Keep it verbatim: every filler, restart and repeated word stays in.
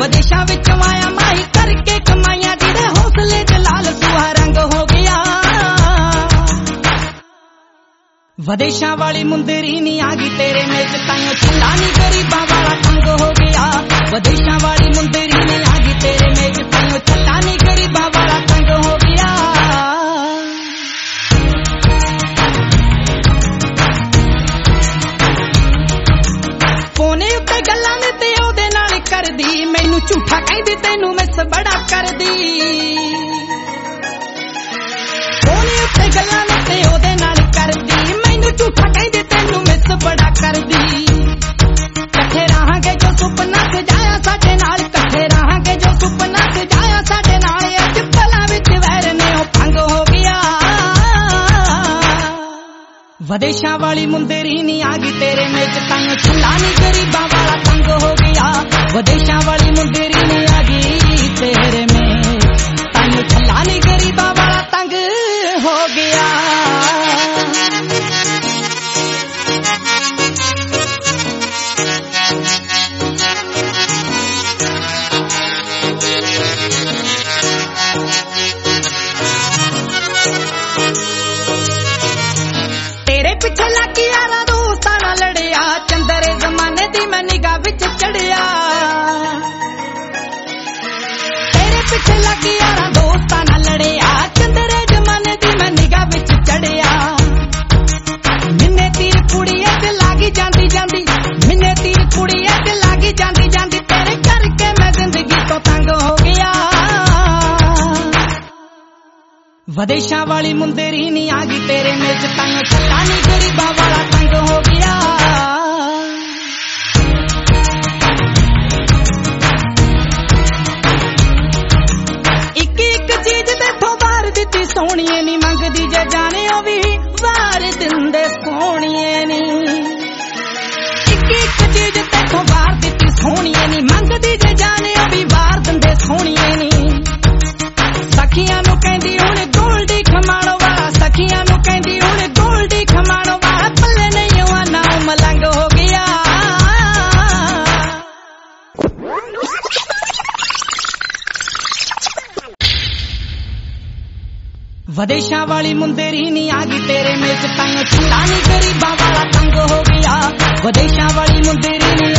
ਵਿਦੇਸ਼ਾਂ ਵਿੱਚ ਆਇਆ ਮਾਈ ਕਰਕੇ ਕਮਾਈਆਂ ਜਿਹਦੇ ਹੌਸਲੇ ਚ ਲਾਲ ਸੂਹਾ ਰੰਗ ਹੋ ਗਿਆ। ਵਿਦੇਸ਼ਾਂ ਵਾਲੀ ਮੁੰਦਰੀ ਨੀ ਆ ਗਈ ਤੇਰੇ ਮੇਚ ਤਾਈਓ ਛੱਲਾ ਨੀ ਗਰੀਬਾਂ ਵਾਲਾ ਤੰਗ ਹੋ ਗਿਆ। ਵਿਦੇਸ਼ਾਂ ਵਾਲੀ ਮੁੰਦਰੀ ਨੀ ਆ ਗਈ ਤੇਰੇ ਮੇਚ ਤਾਈਓ ਛੱਲਾ ਨੀ ਗਰੀਬਾਂ ਵਾਲਾ ਤੰਗ ਹੋ ਗਿਆ। ਫੋਨੇ ਉੱਤੇ ਗੱਲਾਂ ਨੇ ਤੇ ਉਹਦੇ ਨਾਲ ਕਰਦੀ ਮੈਨੂੰ ਝੂਠਾ ਕਹਿੰਦੀ ਤੈਨੂੰ ਮਿਸ ਬੜਾ ਕਰਦੀ। ਫੋਨੇ ਉੱਤੇ ਗੱਲਾਂ ਨੇ ਤੇ ਉਹਦੇ ਨਾਲ ਕਰਦੀ ਮੈਨੂੰ ਝੂਠਾ ਕਹਿੰਦੀ ਤੈਨੂੰ ਮਿਸ ਬੜਾ ਕਰਦੀ। ਇਕੱਠੇ ਰਹਾਂਗੇ ਜੋ ਸੁਪਨਾ ਸਜਾਇਆ ਸਾਡੇ ਨਾਲ, ਇਕੱਠੇ ਰਹਾਂਗੇ ਜੋ ਸੁਪਨਾ ਸਜਾਇਆ ਸਾਡੇ ਨਾਲ, ਅੱਜ ਪਲਾਂ ਵਿੱਚ ਵੈਰ ਨੇ ਉਹ ਭੰਗ ਹੋ ਗਿਆ। ਵਿਦੇਸ਼ਾਂ ਵਾਲੀ ਮੁੰਦਰੀ ਨੀ ਆ ਗਈ ਤੇਰੇ ਮੇਚ ਤਾਈਓ ਛੱਲਾ ਨੀ ਗਰੀਬਾਂ ਵਾਲਾ ਤੰਗ ਹੋ ਗਿਆ। ਵਿਦੇਸ਼ਾਂ ਵਾਲੀ ਮੁੰਦਰੀ ਨੀ ਆ ਗਈ ਤੇਰੇ ਮੇਚ ਤਾਈਓ ਛੱਲਾ ਨੀ ਗਰੀਬਾਂ ਵਾਲਾ ਤੰਗ ਹੋ ਗਿਆ। ਤੇਰੇ ਪਿੱਛੇ ਲੱਗ ਯਾਰਾਂ ਦੋਸਤਾਂ ਨਾਲ ਲੜਿਆ, ਚੰਦਰੇ ਜ਼ਮਾਨੇ ਦੀ ਮੈਂ ਨਿਗਾਹ ਵਿੱਚ ਚੜਿਆ। ਤੇਰੇ ਪਿੱਛੇ ਲੱਗ ਯਾਰਾਂ ਦੋਸਤਾਂ ਨਾਲ ਲੜਿਆ, ਚੰਦਰੇ ਜ਼ਮਾਨੇ ਦੀ ਮੈਂ ਨਿਗਾਹ ਵਿੱਚ ਚੜਿਆ। ਮਿੰਨੇ ਤੀਰ ਕੁੜੀਏ ਤੇ ਲਾਗੀ ਜਾਂਦੀ ਜਾਂਦੀ, ਮਿੰਨੇ ਤੀਰ ਕੁੜੀਏ ਤੇ ਲਾਗੀ ਜਾਂਦੀ ਜਾਂਦੀ, ਤੇਰੇ ਕਰਕੇ ਮੈਂ ਜ਼ਿੰਦਗੀ ਤੋਂ ਤੰਗ ਹੋ ਗਿਆ। ਵਿਦੇਸ਼ਾਂ ਵਾਲੀ ਮੁੰਦਰੀ ਨੀ ਆ ਗਈ ਤੇਰੇ ਮੇਚ ਤਾਈਓ ਛੱਲਾ ਨੀ ਗਰੀਬਾਂ ਵਾਲਾ ਤੰਗ ਹੋ ਗਿਆ। ਇੱਕ ਇੱਕ ਚੀਜ਼ ਤੇਥੋਂ ਵਾਰ ਦਿੱਤੀ ਸੋਹਣੀਏ ਨੀ, ਮੰਗਦੀ ਜੇ ਜਾਣੇ ਉਹ ਵੀ ਵਾਰ ਦਿੰਦੇ ਸੋਹਣੀਏ ਨੀ। ਇੱਕ ਇੱਕ ਚੀਜ਼ ਤੇਥੋਂ ਵਾਰ ਦਿੱਤੀ ਸੋਹਣੀਏ ਨੀ, ਮੰਗਦੀ ਜੇ ਜਾਣੇ ਉਹ ਵੀ ਵਾਰ ਦਿੰਦੇ ਸੋਹਣੀਏ ਨੀ। ਸਖੀਆਂ ਨੂੰ ਕਹਿੰਦੀ ਹੁਣ ਗੋਲਡੀ ਖਮਾਣੋ ਵਾਲਾ, ਸਖੀਆਂ ਨੂੰ ਕਹਿੰਦੀ ਹੁਣ ਗੋਲਡੀ ਖਮਾਣੋ ਵਾਲਾ, ਪੱਲੇ ਨਹੀਂ ਉਹ ਨਾ ਮਲੰਗ ਹੋ ਗਿਆ। ਵਿਦੇਸ਼ਾਂ ਵਾਲੀ ਮੁੰਦਰੀ ਨੀ ਆ ਗਈ ਤੇਰੇ ਮੇਚ ਤਾਈਓ ਛੱਲਾ ਨੀ ਗਰੀਬਾਂ ਵਾਲਾ ਤੰਗ ਹੋ ਗਿਆ। ਵਿਦੇਸ਼ਾਂ ਵਾਲੀ ਮੁੰਦਰੀ ਨੀ